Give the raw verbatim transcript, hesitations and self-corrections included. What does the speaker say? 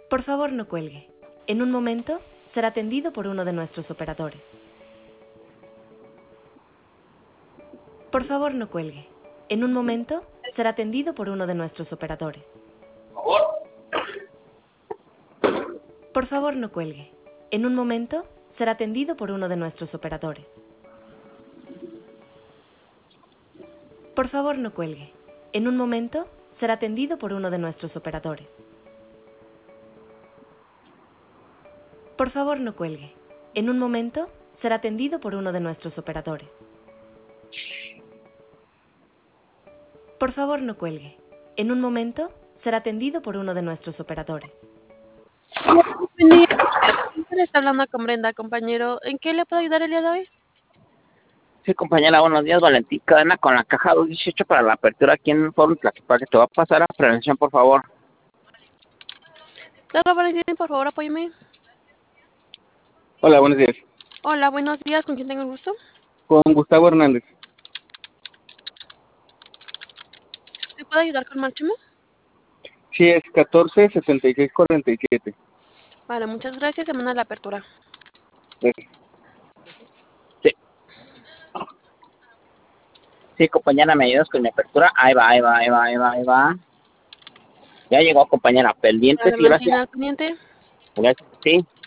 Por favor, no cuelgue. En un momento, será atendido por uno de nuestros operadores. Por favor, no cuelgue. En un momento, será atendido por uno de nuestros operadores. Por favor, no cuelgue. En un momento, será atendido por uno de nuestros operadores. Por favor, no cuelgue. En un momento, será atendido por uno de nuestros operadores. Por favor, no cuelgue. En un momento, será atendido por uno de nuestros operadores. Por favor, no cuelgue. En un momento, será atendido por uno de nuestros operadores. Buen día. Le está hablando con Brenda, compañero. ¿En qué le puedo ayudar el día de hoy? Sí, compañera, buenos días. Valentín Cadena con la caja dos dieciocho para la apertura aquí en Forum Tlaquepaque. Te va a pasar a prevención, por favor. Claro, Valentín, por favor, apóyeme. Hola, buenos días. Hola, buenos días. ¿Con quién tengo el gusto? Con Gustavo Hernández. ¿Me puede ayudar con Máximo? Sí, es catorce setenta y seis cuarenta y siete. Vale, muchas gracias. Se manda la apertura. Gracias. Sí. Sí, compañera, ¿me ayudas con mi apertura? Ahí va, ahí va, ahí va, ahí va, ahí va. Ya llegó, compañera. Pendientes Vale, y gracias. mantiene al pendiente. Gracias. Sí.